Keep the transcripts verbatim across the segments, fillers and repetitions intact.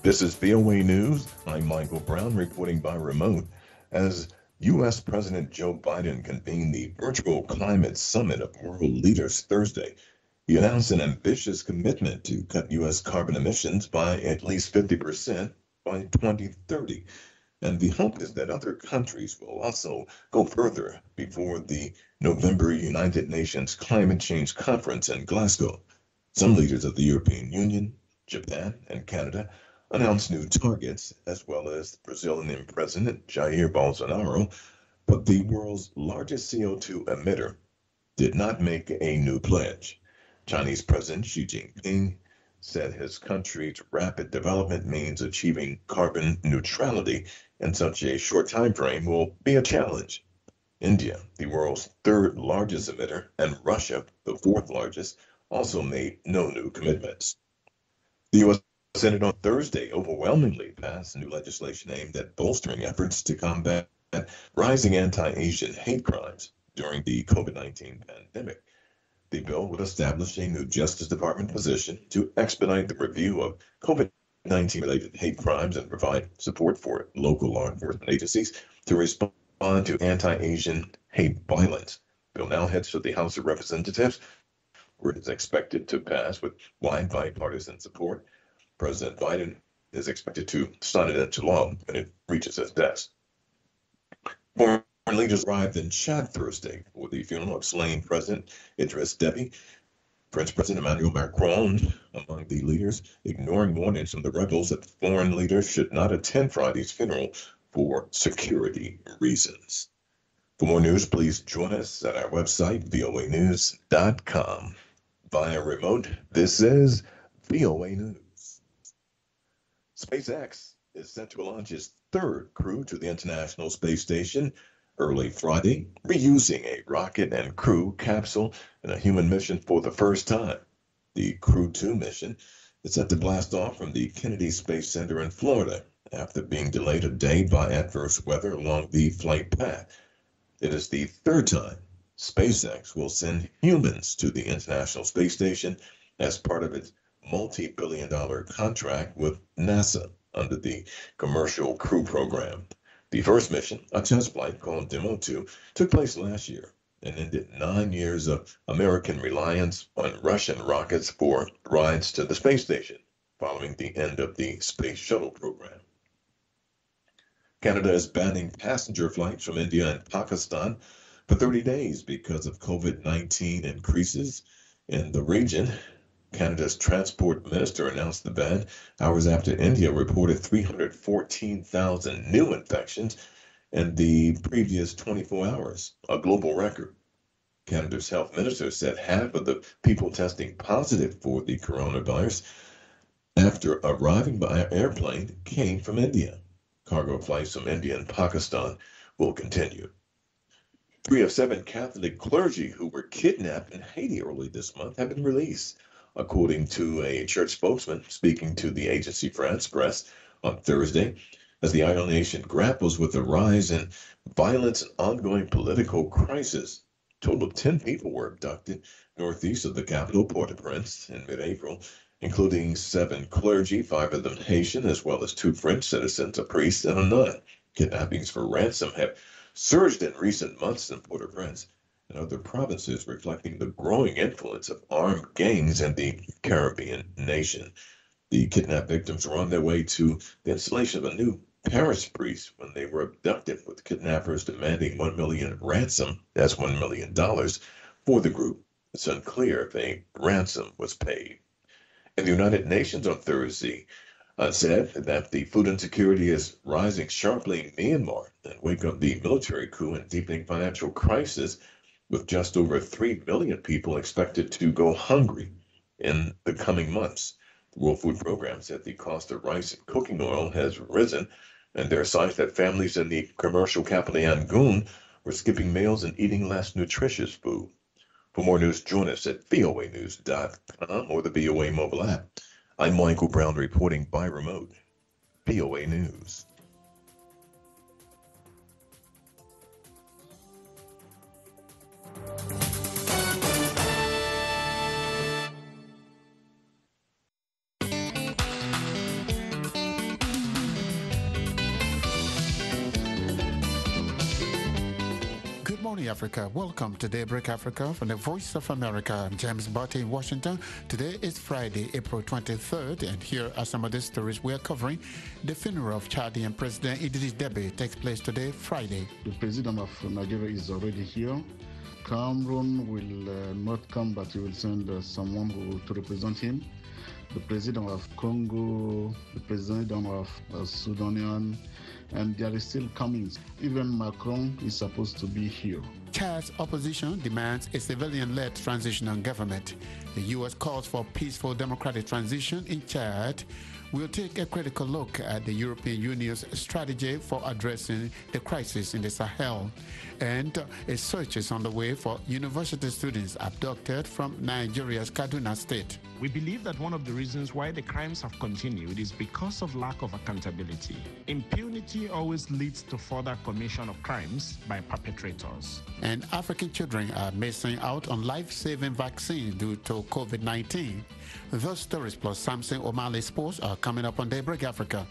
This is V O A News. I'm Michael Brown reporting by remote. As U S. President Joe Biden convened the virtual climate summit of world leaders Thursday, he announced an ambitious commitment to cut U S carbon emissions by at least fifty percent by twenty thirty. And the hope is that other countries will also go further before the November United Nations Climate Change Conference in Glasgow. Some leaders of the European Union, Japan, and Canada announced new targets, as well as the Brazilian President Jair Bolsonaro, but the world's largest C O two emitter did not make a new pledge. Chinese President Xi Jinping said his country's rapid development means achieving carbon neutrality in such a short time frame will be a challenge. India, the world's third largest emitter, and Russia, the fourth largest, also made no new commitments. The U S. Senate on Thursday overwhelmingly passed new legislation aimed at bolstering efforts to combat rising anti-Asian hate crimes during the COVID nineteen pandemic. The bill would establish a new Justice Department position to expedite the review of COVID nineteen related hate crimes and provide support for local law enforcement agencies to respond to anti-Asian hate violence. The bill now heads to the House of Representatives, where it is expected to pass with wide bipartisan support. President Biden is expected to sign it into law when it reaches his desk. Foreign leaders arrived in Chad Thursday for the funeral of slain President Idriss Deby. French President Emmanuel Macron among the leaders, ignoring warnings from the rebels that foreign leaders should not attend Friday's funeral for security reasons. For more news, please join us at our website, V O A news dot com. Via remote, this is V O A News. SpaceX is set to launch its third crew to the International Space Station early Friday, reusing a rocket and crew capsule in a human mission for the first time. The Crew two mission is set to blast off from the Kennedy Space Center in Florida after being delayed a day by adverse weather along the flight path. It is the third time SpaceX will send humans to the International Space Station as part of its multi-billion dollar contract with NASA under the Commercial Crew Program. The first mission, a test flight called Demo two, took place last year and ended nine years of American reliance on Russian rockets for rides to the space station, following the end of the Space Shuttle program. Canada is banning passenger flights from India and Pakistan for thirty days because of COVID nineteen increases in the region. Canada's transport minister announced the ban hours after India reported three hundred fourteen thousand new infections in the previous twenty-four hours, a global record. Canada's health minister said half of the people testing positive for the coronavirus after arriving by airplane came from India. Cargo flights from India and Pakistan will continue. Three of seven Catholic clergy who were kidnapped in Haiti early this month have been released, according to a church spokesman speaking to the agency France Press on Thursday, as the island nation grapples with the rise in violence and ongoing political crisis. A total of ten people were abducted northeast of the capital, Port-au-Prince, in mid-April, including seven clergy, five of them Haitian, as well as two French citizens, a priest and a nun. Kidnappings for ransom have surged in recent months in Port-au-Prince and other provinces, reflecting the growing influence of armed gangs in the Caribbean nation. The kidnapped victims were on their way to the installation of a new parish priest when they were abducted, with kidnappers demanding one million ransom, that's one million dollars, for the group. It's unclear if a ransom was paid. And the United Nations on Thursday uh, said that the food insecurity is rising sharply in Myanmar and wake up the military coup and deepening financial crisis, with just over three million people expected to go hungry in the coming months. The World Food Program said the cost of rice and cooking oil has risen, and there are signs that families in the commercial capital Yangon were skipping meals and eating less nutritious food. For more news, join us at V O A news dot com or the V O A mobile app. I'm Michael Brown reporting by remote. V O A News. morning, Africa. Welcome to Daybreak Africa from the Voice of America. I'm James Barty in Washington. Today is Friday, April twenty-third, and here are some of the stories we are covering. The funeral of Chadian President Idris Deby takes place today, Friday. The president of Nigeria is already here. Cameroon will uh, not come, but he will send uh, someone who, to represent him. The president of Congo, the president of uh, Sudanian, and there is still coming. Even Macron is supposed to be here. Chad's opposition demands a civilian-led transitional government. The U S calls for peaceful democratic transition in Chad. We'll take a critical look at the European Union's strategy for addressing the crisis in the Sahel. And a search is underway for university students abducted from Nigeria's Kaduna State. We believe that one of the reasons why the crimes have continued is because of lack of accountability. Impunity always leads to further commission of crimes by perpetrators. And African children are missing out on life-saving vaccines due to COVID nineteen. Those stories plus Samson O'Malley Sports are coming up on Daybreak Africa.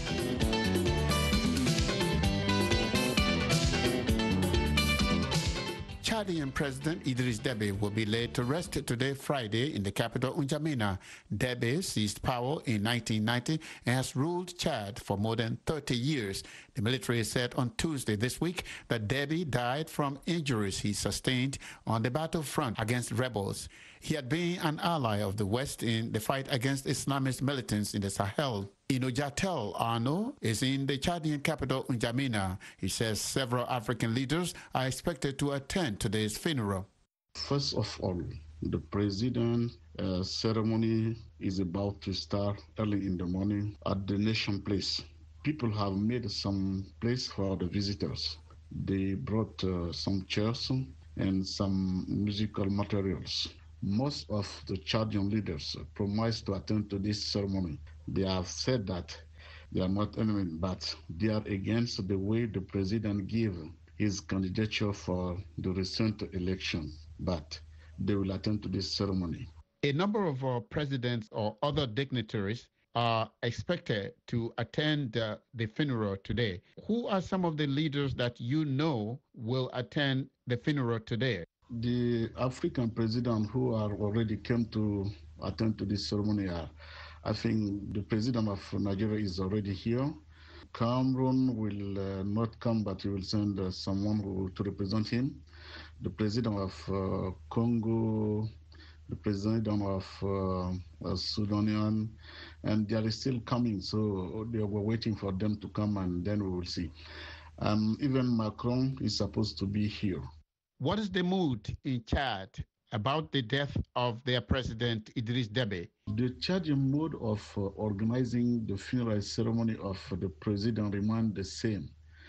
Chadian President Idris Deby will be laid to rest today, Friday, in the capital N'Djamena. Deby seized power in nineteen ninety and has ruled Chad for more than thirty years. The military said on Tuesday this week that Deby died from injuries he sustained on the battlefront against rebels. He had been an ally of the West in the fight against Islamist militants in the Sahel. Inojatel Arno is in the Chadian capital N'Djamena. He says several African leaders are expected to attend today's funeral. First of all, the president uh, ceremony is about to start early in the morning at the Nation Place. People have made some place for the visitors. They brought uh, some chairs and some musical materials. Most of the Chadian leaders promised to attend to this ceremony. They have said that they are not enemy, but they are against the way the president gave his candidature for the recent election. But they will attend to this ceremony. A number of uh, presidents or other dignitaries are expected to attend uh, the funeral today. Who are some of the leaders that you know will attend the funeral today? The African president who are already came to attend to this ceremony are, I think the president of Nigeria is already here. Cameroon will uh, not come, but he will send uh, someone who, to represent him. The president of uh, Congo, the president of uh, uh, Sudanian, and they are still coming, so they were waiting for them to come, and then we will see. Um, even Macron is supposed to be here. What is the mood in Chad about the death of their president, Idris Deby? The Chadian mode of uh, organizing the funeral ceremony of the president remains the same.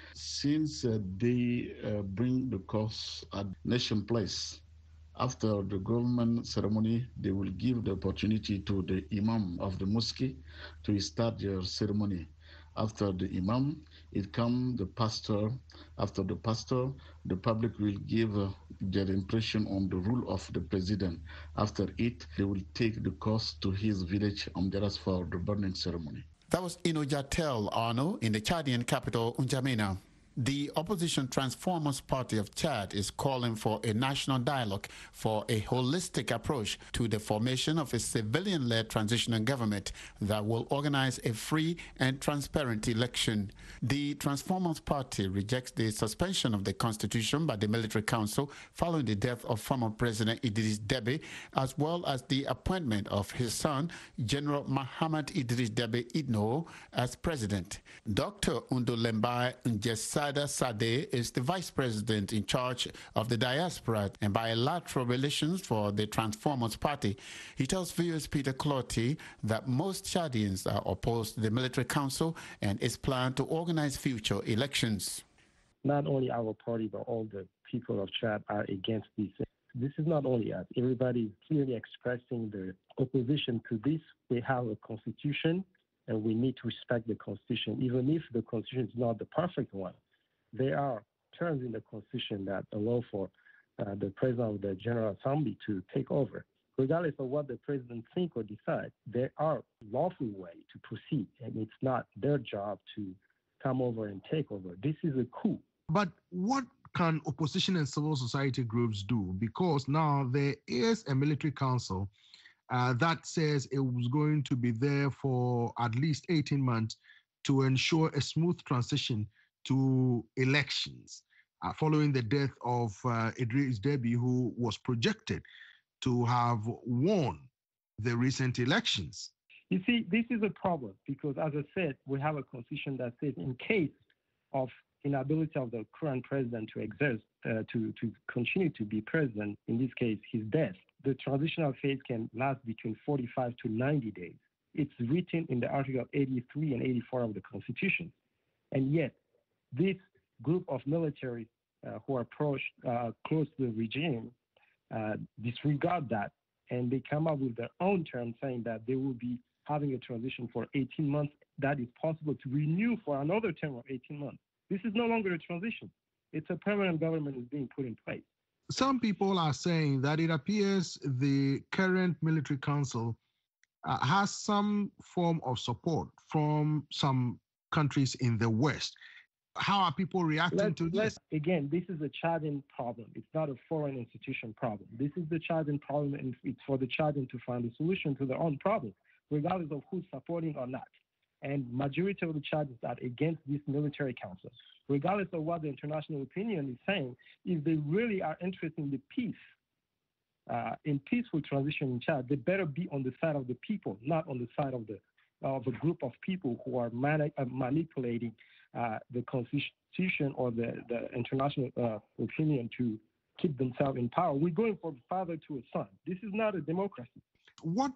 Since uh, they uh, bring the corpse at Nation Place, after the government ceremony, they will give the opportunity to the imam of the mosque to start their ceremony. After the imam, it comes the pastor. After the pastor, the public will give uh, their impression on the rule of the president. After it, they will take the corpse to his village Amderas for the burning ceremony. That was Inojatel Arno in the Chadian capital N'Djamena. The opposition Transformers Party of Chad is calling for a national dialogue for a holistic approach to the formation of a civilian-led transitional government that will organize a free and transparent election. The Transformers Party rejects the suspension of the constitution by the military council following the death of former President Idris Deby, as well as the appointment of his son, General Muhammad Idris Deby Itno, as president. Doctor Undolembai Njesada Sade is the vice president in charge of the diaspora and bilateral relations for the Transformers Party. He tells viewers Peter Clotty that most Chadians are opposed to the military council and its plan to organize future elections. Not only our party, but all the people of Chad are against this. This is not only us. Everybody is clearly expressing their opposition to this. They have a constitution, and we need to respect the constitution, even if the constitution is not the perfect one. There are terms in the constitution that allow for uh, the president of the General Assembly to take over. Regardless of what the president think or decide, there are lawful ways to proceed, and it's not their job to come over and take over. This is a coup. But what can opposition and civil society groups do? Because now there is a military council uh, that says it was going to be there for at least eighteen months to ensure a smooth transition to elections uh, following the death of uh, Idris Deby, who was projected to have won the recent elections. You see, this is a problem because, as I said, we have a constitution that says in case of inability of the current president to exert, uh, to, to continue to be president, in this case, his death, the transitional phase can last between forty-five to ninety days. It's written in the Article eighty-three and eighty-four of the Constitution. And yet, this group of military uh, who are approached, uh, close to the regime uh, disregard that, and they come up with their own terms saying that they will be having a transition for eighteen months. That is possible to renew for another term of eighteen months. This is no longer a transition. It's a permanent government is being put in place. Some people are saying that it appears the current military council uh, has some form of support from some countries in the West. How are people reacting let's, to this? Again, this is a Chadian problem. It's not a foreign institution problem. This is the Chadian problem, and it's for the Chadian to find a solution to their own problem, regardless of who's supporting or not. And majority of the Chadians are against this military council, regardless of what the international opinion is saying. If they really are interested in the peace, uh, in peaceful transition in Chad, they better be on the side of the people, not on the side of the of a group of people who are mani- uh, manipulating uh, the constitution or the, the international uh, opinion to keep themselves in power. We're going from father to a son. This is not a democracy. What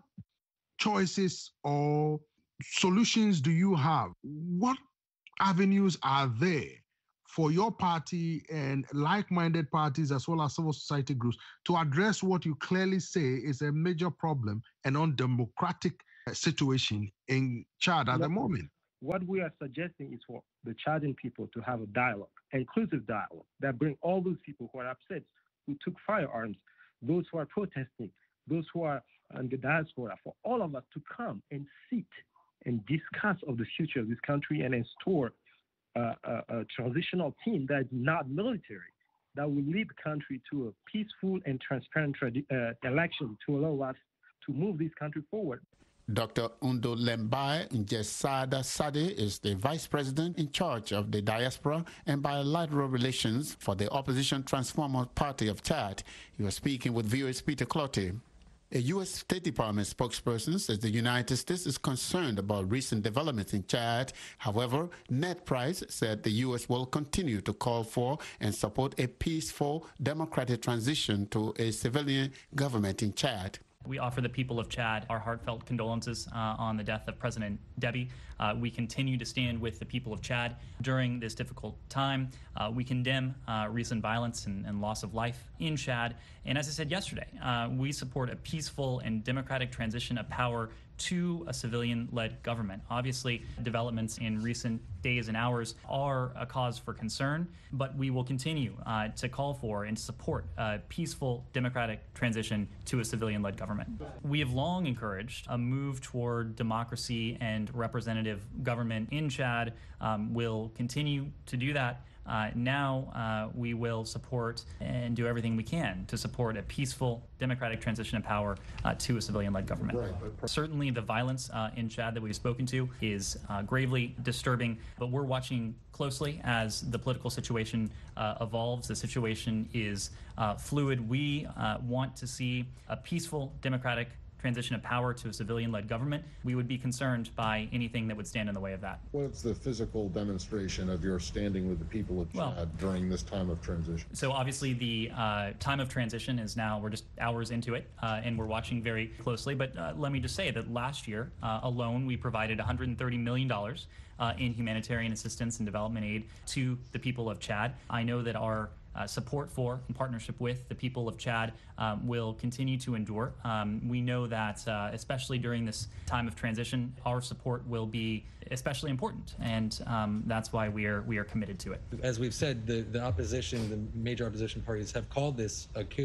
choices or solutions do you have? What avenues are there for your party and like-minded parties as well as civil society groups to address what you clearly say is a major problem and undemocratic situation in Chad at the moment? What we are suggesting is for the Chadian people to have a dialogue, inclusive dialogue, that bring all those people who are upset, who took firearms, those who are protesting, those who are in the diaspora, for all of us to come and sit and discuss of the future of this country and install uh, a, a transitional team that is not military, that will lead the country to a peaceful and transparent uh, election to allow us to move this country forward. Doctor Undo Lembai Njesada Sadi is the Vice President in charge of the Diaspora and Bilateral Relations for the Opposition Transformers Party of Chad. He was speaking with V O A's Peter Clottey. A U S State Department spokesperson says the United States is concerned about recent developments in Chad. However, Ned Price said the U S will continue to call for and support a peaceful, democratic transition to a civilian government in Chad. We offer the people of Chad our heartfelt condolences uh, on the death of President Deby. Uh, we continue to stand with the people of Chad during this difficult time. Uh, we condemn uh, recent violence and, and loss of life in Chad. And as I said yesterday, uh, we support a peaceful and democratic transition of power to a civilian-led government. Obviously, developments in recent days and hours are a cause for concern, but we will continue uh, to call for and support a peaceful, democratic transition to a civilian-led government. We have long encouraged a move toward democracy and representative government in Chad. Um, we'll continue to do that. Uh, now uh, we will support and do everything we can to support a peaceful, democratic transition of power uh, to a civilian-led government. Right. Certainly the violence uh, in Chad that we've spoken to is uh, gravely disturbing, but we're watching closely as the political situation uh, evolves. The situation is uh, fluid. We uh, want to see a peaceful, democratic transition of power to a civilian-led government. We would be concerned by anything that would stand in the way of that. What's the physical demonstration of your standing with the people of Chad well, during this time of transition? So obviously the uh, time of transition is now, we're just hours into it, uh, and we're watching very closely. But uh, let me just say that last year uh, alone, we provided one hundred thirty million dollars uh, in humanitarian assistance and development aid to the people of Chad. I know that our Uh, support for and partnership with the people of Chad um, will continue to endure. Um, we know that, uh, especially during this time of transition, our support will be especially important, and um, that's why we are we are committed to it. As we've said, the, the opposition, the major opposition parties have called this a coup.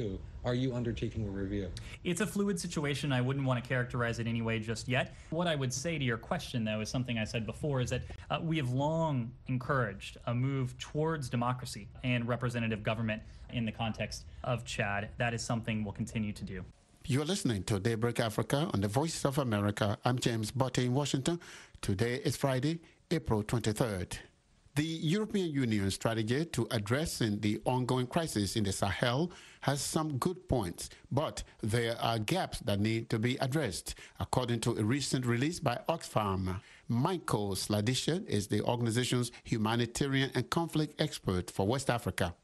Are you undertaking a review? It's a fluid situation. I wouldn't want to characterize it anyway just yet. What I would say to your question, though, is something I said before, is that uh, we have long encouraged a move towards democracy and representative government in the context of Chad. That is something we'll continue to do. You're listening to Daybreak Africa on the Voice of America. I'm James Botte in Washington. Today is Friday, April twenty-third. The European Union strategy to addressing the ongoing crisis in the Sahel has some good points, but there are gaps that need to be addressed, according to a recent release by Oxfam. Michael Sladisha is the organization's humanitarian and conflict expert for West Africa.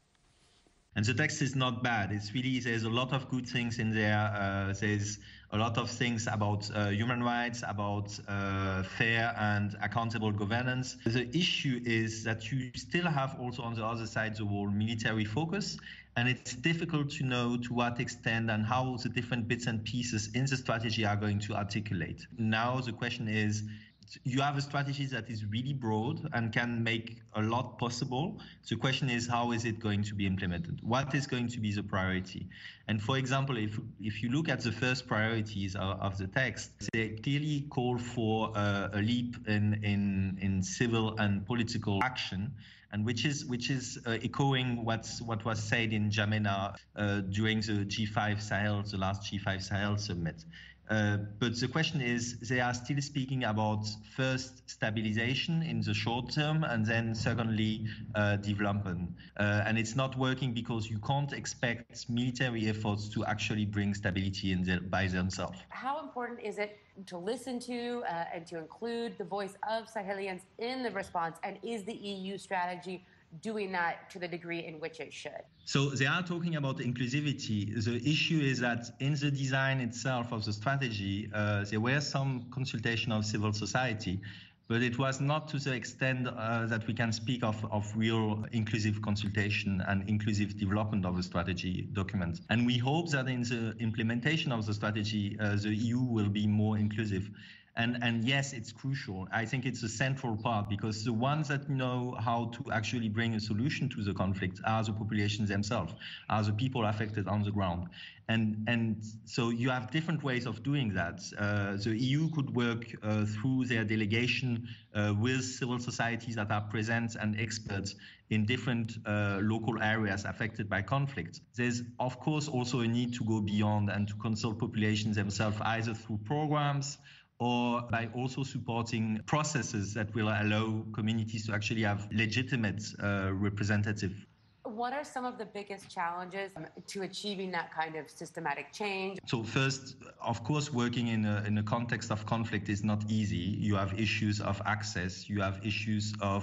And the text is not bad. It's really, there's a lot of good things in there. Uh, there's a lot of things about uh, human rights, about uh, fair and accountable governance. The issue is that you still have also on the other side the whole military focus, and it's difficult to know to what extent and how the different bits and pieces in the strategy are going to articulate. Now the question is, you have a strategy that is really broad and can make a lot possible. The question is, how is it going to be implemented? What is going to be the priority? And for example, if if you look at the first priorities of, of the text, they clearly call for uh, a leap in, in, in civil and political action, and which is which is uh, echoing what's what was said in N'Djamena uh, during the G five Sahel, the last G five Sahel summit. Uh, but the question is, they are still speaking about first stabilization in the short term and then secondly uh, development. Uh, and it's not working because you can't expect military efforts to actually bring stability in the, by themselves. How important is it to listen to uh, and to include the voice of Sahelians in the response? And is the E U strategy doing that to the degree in which it should? So they are talking about inclusivity. The issue is that in the design itself of the strategy, uh, there were some consultation of civil society, but it was not to the extent uh, that we can speak of, of real inclusive consultation and inclusive development of the strategy document. And we hope that in the implementation of the strategy, uh, the E U will be more inclusive. And, and yes, it's crucial. I think it's a central part because the ones that know how to actually bring a solution to the conflict are the populations themselves, are the people affected on the ground. And, and so you have different ways of doing that. Uh, the E U could work uh, through their delegation uh, with civil societies that are present and experts in different uh, local areas affected by conflict. There's, of course, also a need to go beyond and to consult populations themselves, either through programs or by also supporting processes that will allow communities to actually have legitimate uh, representative. What are some of the biggest challenges to achieving that kind of systematic change? So first, of course, working in a, in a context of conflict is not easy. You have issues of access, you have issues of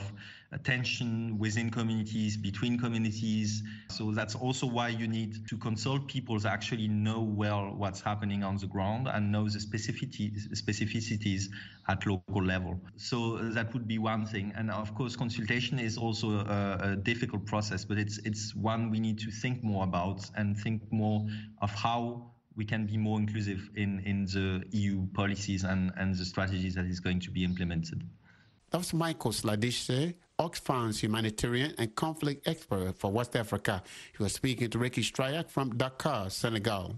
tension within communities, between communities. So that's also why you need to consult people that actually know well what's happening on the ground and know the specificities, specificities at local level. So that would be one thing. And of course, consultation is also a, a difficult process, but it's it's one we need to think more about and think more of how we can be more inclusive in, in the E U policies and, and the strategies that is going to be implemented. That was Michael Sladisha, Oxfam's humanitarian and conflict expert for West Africa. He was speaking to Ricky Strayak from Dakar, Senegal.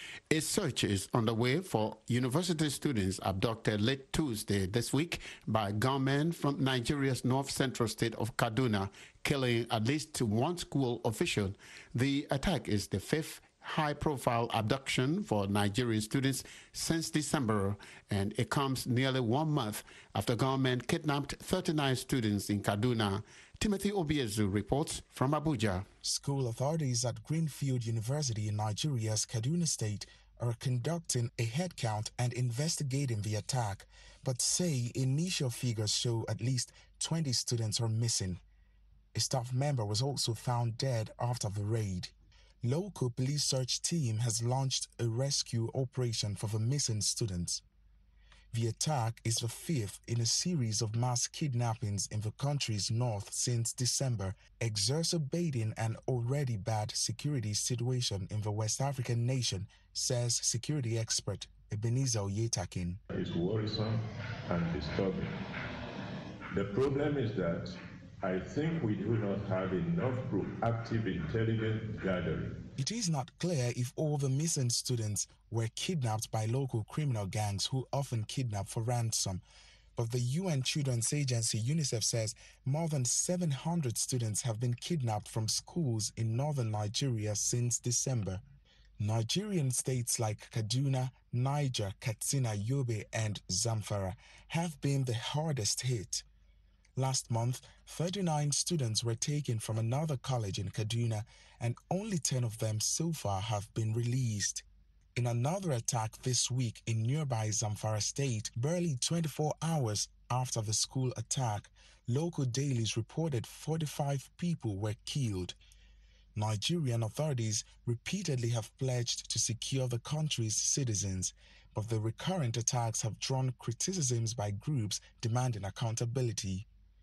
A search is underway for university students abducted late Tuesday this week by gunmen from Nigeria's north-central state of Kaduna, killing at least one school official. The attack is the fifth high-profile abduction for Nigerian students since December, and it comes nearly one month after gunmen kidnapped thirty-nine students in Kaduna. Timothy Obiezu reports from Abuja. School authorities at Greenfield University in Nigeria's Kaduna State are conducting a head count and investigating the attack, but say initial figures show at least twenty students are missing. A staff member was also found dead after the raid. Local police search team has launched a rescue operation for the missing students. The attack is the fifth in a series of mass kidnappings in the country's north since December, exacerbating an already bad security situation in the West African nation, says security expert Ebenezer Oyetakin. It's worrisome and disturbing. The problem is that I think we do not have enough proactive intelligence gathering It is not clear if all the missing students were kidnapped by local criminal gangs who often kidnap for ransom. But the U N Children's Agency UNICEF says more than seven hundred students have been kidnapped from schools in northern Nigeria since December. Nigerian states like Kaduna, Niger, Katsina, Yobe, and Zamfara have been the hardest hit. Last month, thirty-nine students were taken from another college in Kaduna, and only ten of them so far have been released. In another attack this week in nearby Zamfara state, barely twenty-four hours after the school attack, local dailies reported forty-five people were killed. Nigerian authorities repeatedly have pledged to secure the country's citizens, but the recurrent attacks have drawn criticisms by groups demanding accountability.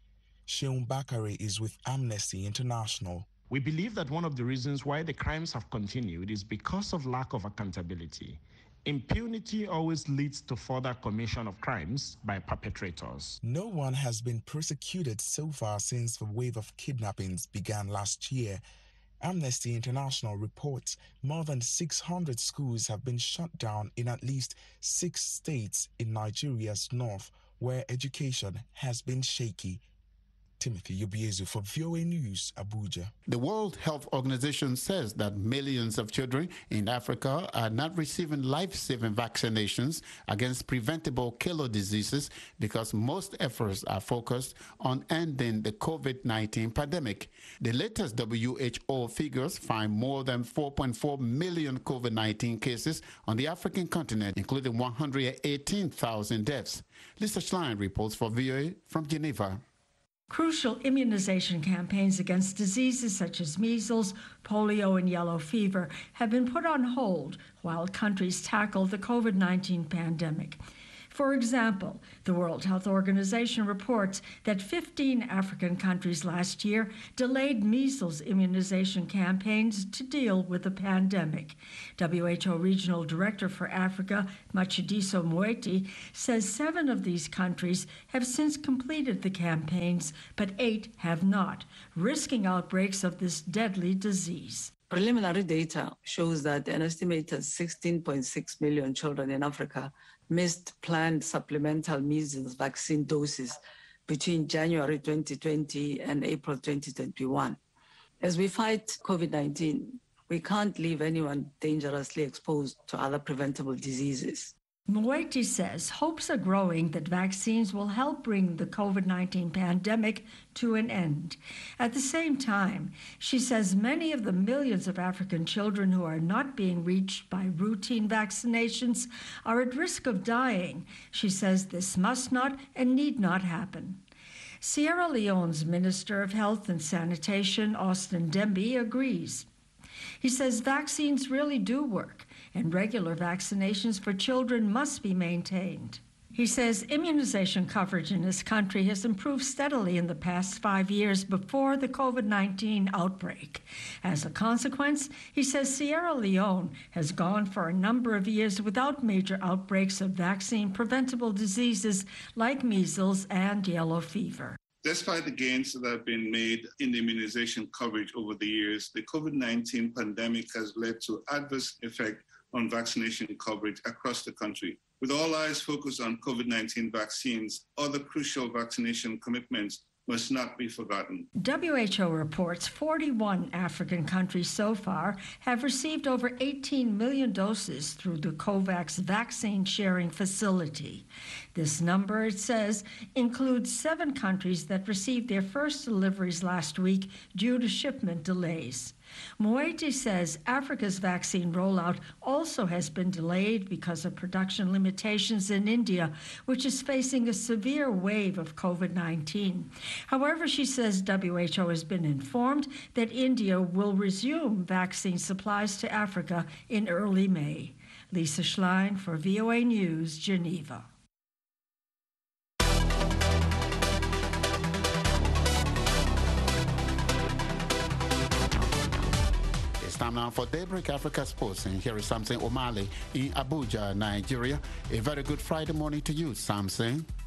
Sheun Bakare is with Amnesty International. We believe that one of the reasons why the crimes have continued is because of lack of accountability. Impunity always leads to further commission of crimes by perpetrators. No one has been prosecuted so far since the wave of kidnappings began last year. Amnesty International reports more than six hundred schools have been shut down in at least six states in Nigeria's north, where education has been shaky. Timothy Yobiezu for V O A News, Abuja. The World Health Organization says that millions of children in Africa are not receiving life-saving vaccinations against preventable killer diseases because most efforts are focused on ending the COVID nineteen pandemic. The latest W H O figures find more than four point four million COVID nineteen cases on the African continent, including one hundred eighteen thousand deaths. Lisa Schlein reports for V O A from Geneva. Crucial immunization campaigns against diseases such as measles, polio, and yellow fever have been put on hold while countries tackle the COVID nineteen pandemic. For example, the World Health Organization reports that fifteen African countries last year delayed measles immunization campaigns to deal with the pandemic. W H O Regional Director for Africa, Matshidiso Moeti, says seven of these countries have since completed the campaigns, but eight have not, risking outbreaks of this deadly disease. Preliminary data shows that an estimated sixteen point six million children in Africa missed planned supplemental measles vaccine doses between January twenty twenty and April twenty twenty-one. As we fight COVID nineteen, we can't leave anyone dangerously exposed to other preventable diseases. Moeti says hopes are growing that vaccines will help bring the COVID nineteen pandemic to an end. At the same time, she says many of the millions of African children who are not being reached by routine vaccinations are at risk of dying. She says this must not and need not happen. Sierra Leone's Minister of Health and Sanitation, Austin Demby, agrees. He says vaccines really do work, and regular vaccinations for children must be maintained. He says immunization coverage in his country has improved steadily in the past five years before the COVID nineteen outbreak. As a consequence, he says Sierra Leone has gone for a number of years without major outbreaks of vaccine-preventable diseases like measles and yellow fever. Despite the gains that have been made in immunization coverage over the years, the COVID nineteen pandemic has led to adverse effects on vaccination coverage across the country. With all eyes focused on COVID nineteen vaccines, other crucial vaccination commitments must not be forgotten. W H O reports forty-one African countries so far have received over eighteen million doses through the COVAX vaccine sharing facility. This number, it says, includes seven countries that received their first deliveries last week due to shipment delays. Moeti says Africa's vaccine rollout also has been delayed because of production limitations in India, which is facing a severe wave of COVID nineteen. However, she says W H O has been informed that India will resume vaccine supplies to Africa in early May. Lisa Schlein for V O A News, Geneva. It's time now for Daybreak Africa Sports, and here is Samson Omale in Abuja, Nigeria. A very good Friday morning to you, Samson.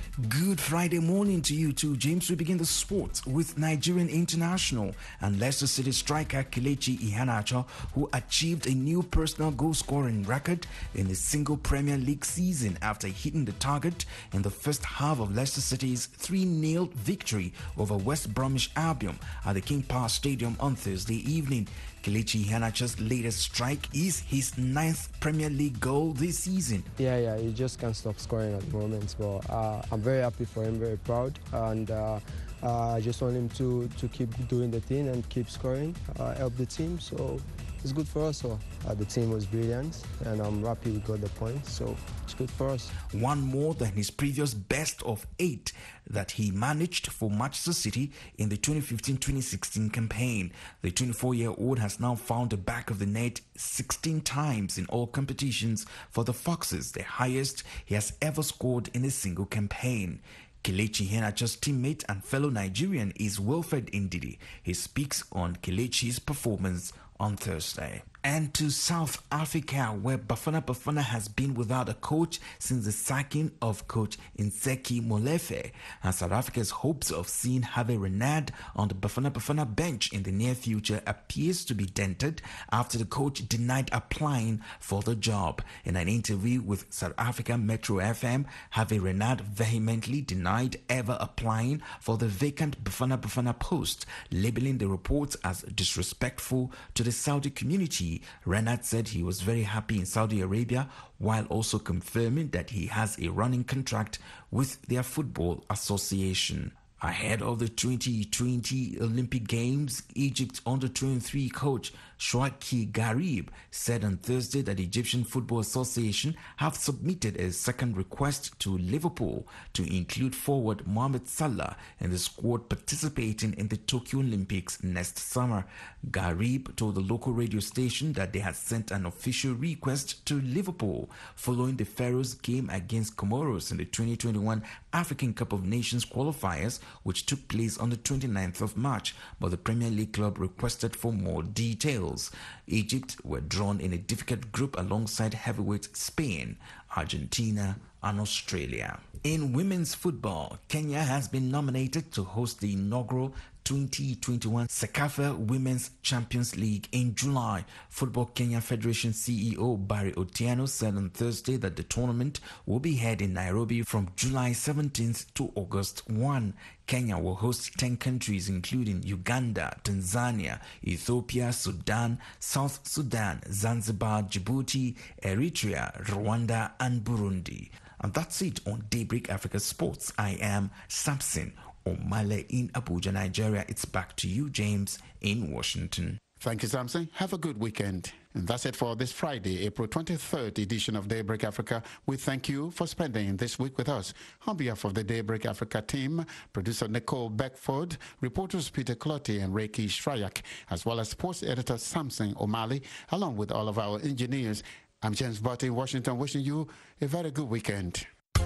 Good Friday morning to you too, James. We begin the sport with Nigerian international and Leicester City striker Kelechi Iheanacho, who achieved a new personal goal-scoring record in a single Premier League season after hitting the target in the first half of Leicester City's three nil victory over West Bromwich Albion at the King Power Stadium on Thursday evening. Kelechi Iheanacho's latest strike is his ninth Premier League goal this season. Yeah, yeah, he just can't stop scoring at the moment, but uh, I'm very happy for him, very proud, and uh, uh, I just want him to, to keep doing the thing and keep scoring, uh, help the team, so it's good for us. So, uh, the team was brilliant, and I'm happy we got the points, so it's good for us. One more than his previous best of eight that he managed for Manchester City in the twenty fifteen twenty sixteen campaign. The twenty-four-year-old has now found the back of the net sixteen times in all competitions for the Foxes, the highest he has ever scored in a single campaign. Kelechi Iheanacho's teammate and fellow Nigerian is Wilfred Ndidi. He speaks on Kelechi's performance on Thursday. And to South Africa, where Bafana Bafana has been without a coach since the sacking of coach Ntseki Molefe, and South Africa's hopes of seeing Hervé Renard on the Bafana Bafana bench in the near future appears to be dented after the coach denied applying for the job. In an interview with South Africa Metro F M, Hervé Renard vehemently denied ever applying for the vacant Bafana Bafana post, labeling the reports as disrespectful to the Saudi community. Renard said he was very happy in Saudi Arabia, while also confirming that he has a running contract with their football association. Ahead of the twenty twenty Olympic Games, Egypt under twenty-three coach Shawki Garib said on Thursday that the Egyptian Football Association have submitted a second request to Liverpool to include forward Mohamed Salah in the squad participating in the Tokyo Olympics next summer. Garib told the local radio station that they had sent an official request to Liverpool following the Pharaohs game against Comoros in the twenty twenty-one African Cup of Nations qualifiers, which took place on the twenty-ninth of March, but the Premier League club requested for more details. Egypt were drawn in a difficult group alongside heavyweight Spain, Argentina, and Australia. In women's football, Kenya has been nominated to host the inaugural twenty twenty-one CECAFA Women's Champions League in July. Football Kenya Federation C E O Barry Otieno said on Thursday that the tournament will be held in Nairobi from July seventeenth to August first. Kenya will host ten countries including Uganda, Tanzania, Ethiopia, Sudan, South Sudan, Zanzibar, Djibouti, Eritrea, Rwanda, and Burundi. And that's it on Daybreak Africa Sports. I am Samson Omale in Abuja, Nigeria. It's back to you, James, in Washington. Thank you, Samson. Have a good weekend. And that's it for this Friday, April twenty-third edition of Daybreak Africa. We thank you for spending this week with us. On behalf of the Daybreak Africa team, producer Nicole Beckford, reporters Peter Clotti and Reiki Shrayak, as well as sports editor Samson Omale, along with all of our engineers, I'm James Butt in Washington, wishing you a very good weekend.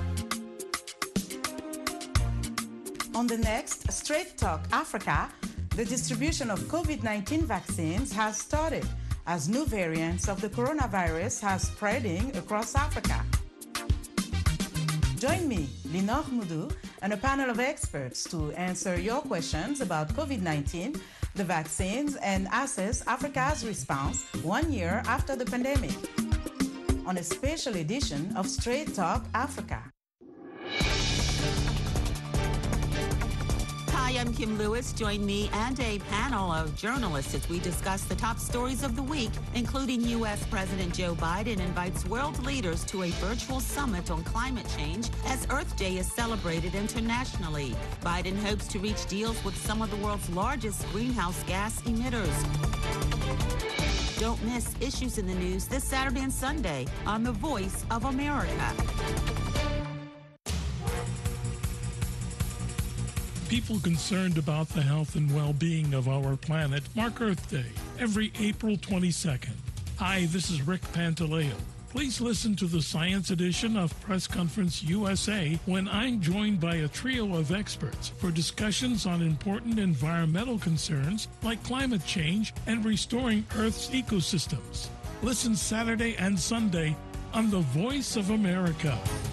On the next Straight Talk Africa, the distribution of COVID nineteen vaccines has started as new variants of the coronavirus are spreading across Africa. Join me, Linor Moudou, and a panel of experts to answer your questions about COVID nineteen, the vaccines, and assess Africa's response one year after the pandemic on a special edition of Straight Talk Africa. Hi, I'm Kim Lewis. Join me and a panel of journalists as we discuss the top stories of the week, including U S President Joe Biden invites world leaders to a virtual summit on climate change as Earth Day is celebrated internationally. Biden hopes to reach deals with some of the world's largest greenhouse gas emitters. Don't miss Issues in the News this Saturday and Sunday on The Voice of America. People concerned about the health and well-being of our planet mark Earth Day every April twenty-second. Hi, this is Rick Pantaleo. Please listen to the Science Edition of Press Conference U S A when I'm joined by a trio of experts for discussions on important environmental concerns like climate change and restoring Earth's ecosystems. Listen Saturday and Sunday on The Voice of America.